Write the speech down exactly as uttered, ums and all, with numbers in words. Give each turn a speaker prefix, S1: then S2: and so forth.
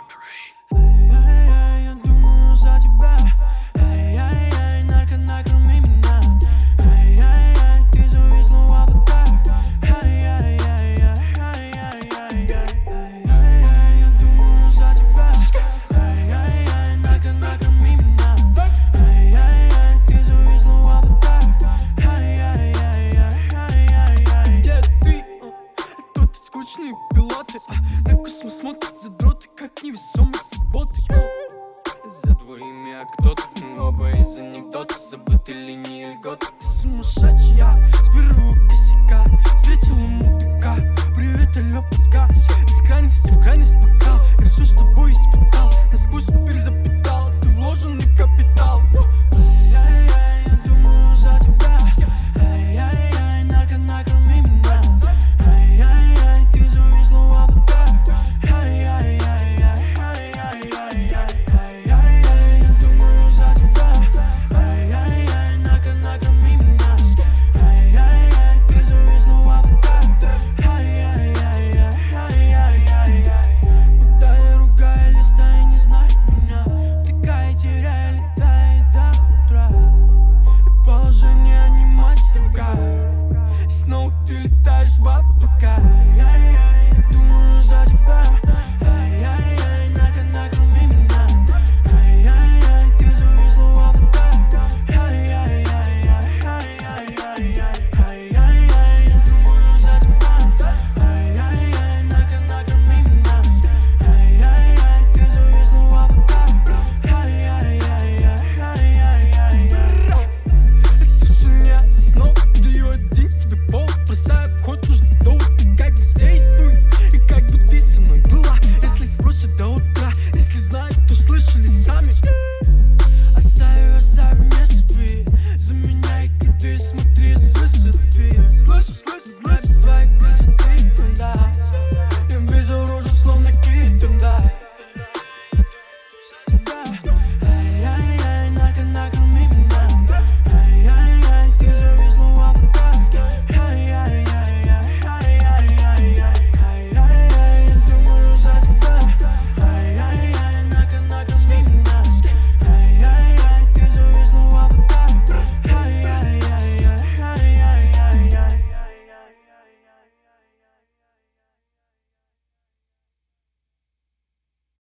S1: Эй-эй-эй, я думаю за тебя. Эй-эй-эй, нарко, накорми меня. Эй-эй-эй, ты зависла в облаках. Эй-эй-эй, эй-эй-эй, эй-эй-эй, я думаю за тебя. Эй-эй-эй, нарко, накорми меня. Эй-эй-эй, ты зависла в облаках. Эй-эй-эй, эй-эй-эй, где ты? Тут скучные пилоты, на космос смотрят задроты, как невесомые субботы. За двоими, а кто-то мы оба из анекдота, забыты линии льготы. Ты сумасшедшая, с первого косяка встретила мудака. Привет, алло, пока. Из крайности в крайность бокал. Я все с тобой испытал, насквозь перезапитал. Ты вложенный капитал. Эй-эй-эй, я думаю за тебя. Эй-эй-эй, нарко, накорми меня. Эй-эй-эй, ты зависла в облаках. Эй-эй-эй, эй-эй-эй, эй-эй-эй, я думаю за тебя. Эй-эй-эй, нарко, накорми меня. Эй-эй-эй, ты зависла в облаках. Эй-эй-эй, эй-эй-эй, будая, ругая, листая, не знаю меня. Втыкая, теряя, летая до утра. И положение не мастер-кар. И снова ты летаешь в облака. Эй-эй-эй, я думаю за тебя. Эй-эй-эй, нарко, накорми меня. Эй-эй-эй, ты зависла в облаках. Эй-эй-эй, эй-эй-эй, эй-эй-эй, я думаю за тебя. Эй-эй-эй, нарко, накорми меня. Эй-эй-эй, ты зависла в облаках. Эй-эй-эй, эй-эй-эй. Это все не снова даю один тебе повод. Бросаю в ход нужно довод. Ты как бы действуй, и как бы ты со мной была. Если спросят до утра, если знают, то слышали сами.